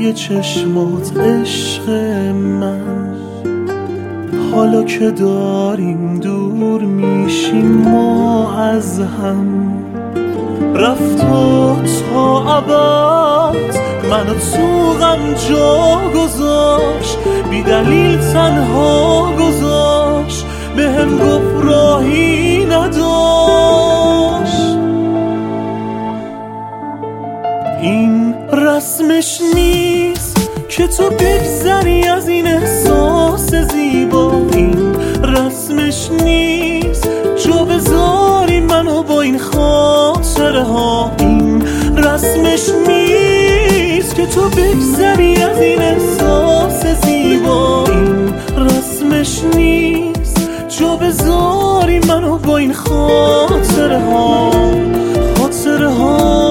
توی چشمات عشق من. حالا که داریم دور میشیم ما از هم، رفت و تا ابد منو تو غم جا گذاشت، بی دلیل تنها گذاشت، بهم گفت راهی نداشت. این رسمش نیست که تو بگذری از این احساس زیبا، این رسمش نیست جا بذاری منو با این خاطره ها، این رسمش نیست که تو بگذری از این احساس زیبا، این رسمش نیست جا بذاری منو با این خاطره ها، خاطره ها.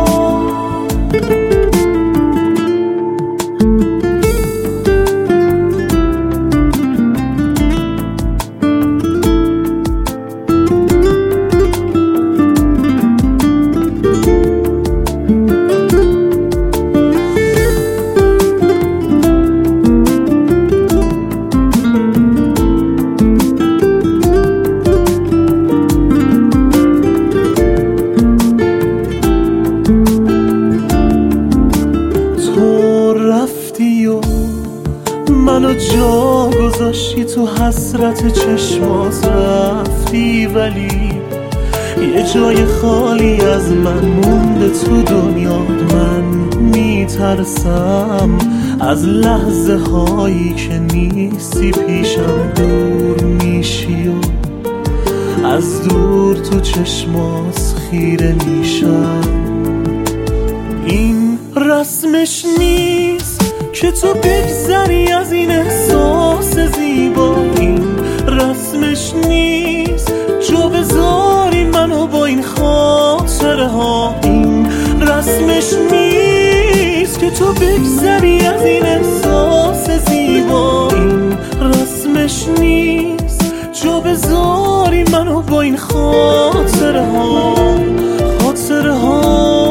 منو جا گذاشتی تو حسرت چشمات، رفتی ولی یه جای خالی از من مونده تو دنیات. من میترسم از لحظه هایی که نیستی پیشم، دور میشی و از دور تو چشمات خیره میشم. این رسمش نیست که تو بگذری از این احساس زیبا، این رسمش نیست جا بذاری منو با این خاطره ها، این رسمش نیست که تو بگذری از این احساس زیبا، این رسمش نیست جا بذاری منو با این خاطره ها، خاطره ها.